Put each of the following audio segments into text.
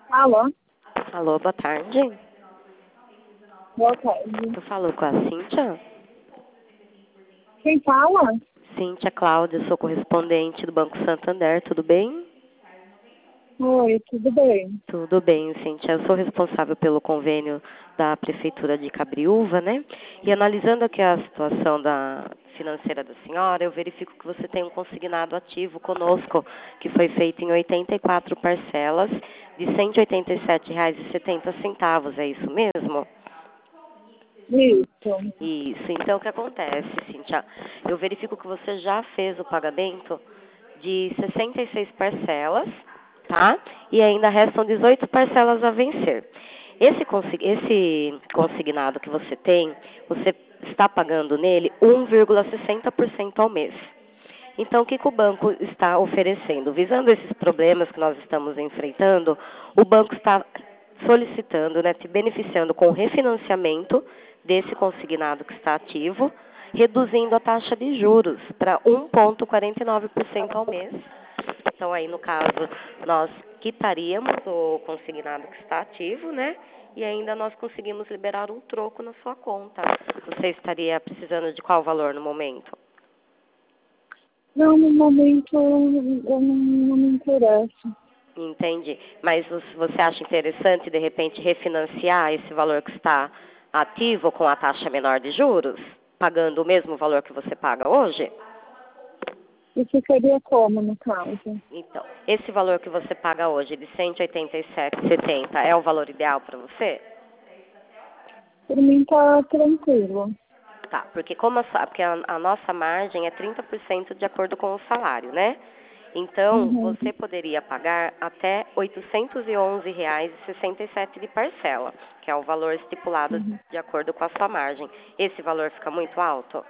Alô? Alô, boa tarde. Boa tarde. Eu falo com a Cíntia. Quem fala? Cíntia Cláudia, sou correspondente do Banco Santander, tudo bem? Oi, tudo bem? Tudo bem, Cíntia. Eu sou responsável pelo convênio da Prefeitura de Cabriúva, né? E analisando aqui a situação financeira da senhora, eu verifico que você tem um consignado ativo conosco, que foi feito em 84 parcelas de R$ 187,70. É isso mesmo? Isso. Isso. Então, o que acontece, Cíntia? Eu verifico que você já fez o pagamento de 66 parcelas, tá? E ainda restam 18 parcelas a vencer. Esse consignado que você tem, você está pagando nele 1,60% ao mês. Então, o que o banco está oferecendo? Visando esses problemas que nós estamos enfrentando, o banco está solicitando, né, te beneficiando com o refinanciamento desse consignado que está ativo, reduzindo a taxa de juros para 1,49% ao mês. Então, aí, no caso, nós quitaríamos o consignado que está ativo, né? E ainda nós conseguimos liberar um troco na sua conta. Você estaria precisando de qual valor no momento? Não, no momento eu não me interesso. Entendi. Mas você acha interessante, de repente, refinanciar esse valor que está ativo com a taxa menor de juros? Pagando o mesmo valor que você paga hoje? E ficaria como, no caso? Então, esse valor que você paga hoje de R$ 187,70 é o valor ideal para você? Por mim tá tranquilo. Tá, porque porque a nossa margem é 30% de acordo com o salário, né? Então, Uhum. você poderia pagar até R$ 811,67 de parcela, que é o valor estipulado Uhum. de acordo com a sua margem. Esse valor fica muito alto?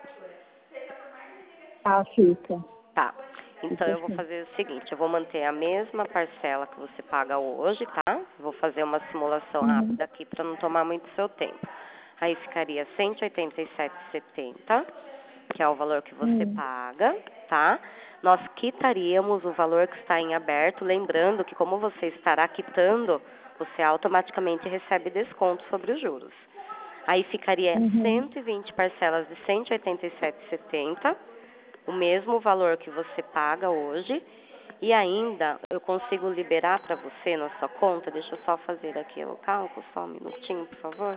Ah, fica. Tá. Então, Fica eu vou sim. fazer o seguinte, eu vou manter a mesma parcela que você paga hoje, tá? Vou fazer uma simulação Uhum. rápida aqui para não tomar muito seu tempo. Aí ficaria R$ 187,70, que é o valor que você Hum. paga, tá? Nós quitaríamos o valor que está em aberto, lembrando que como você estará quitando, você automaticamente recebe desconto sobre os juros. Aí ficaria Uhum. 120 parcelas de R$ 187,70, o mesmo valor que você paga hoje, e ainda eu consigo liberar para você na sua conta, deixa eu só fazer aqui o cálculo, só um minutinho, por favor.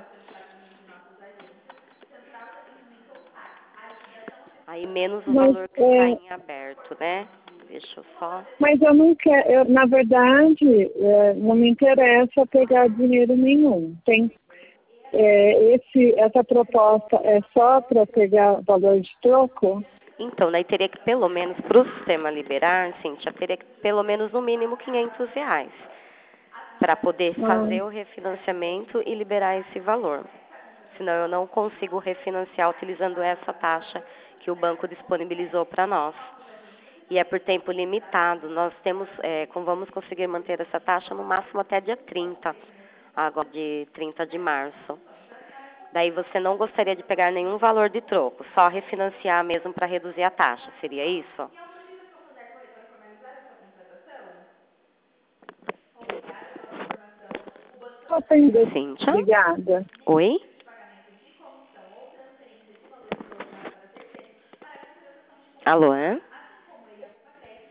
Aí menos o Mas, valor que está em aberto, né? Deixa eu só... mas eu não quero, na verdade, não me interessa pegar dinheiro nenhum. Essa proposta é só para pegar valor de troco? Então, daí teria que pelo menos, para o sistema liberar, Cíntia, teria que pelo menos no mínimo R$ 500 para poder Ah, fazer o refinanciamento e liberar esse valor. Senão eu não consigo refinanciar utilizando essa taxa que o banco disponibilizou para nós. E é por tempo limitado. Nós vamos conseguir manter essa taxa no máximo até dia 30, agora de 30 de março. Daí você não gostaria de pegar nenhum valor de troco, só refinanciar mesmo para reduzir a taxa, seria isso? só atender. Cíntia? Obrigada. Oi? Alô, é?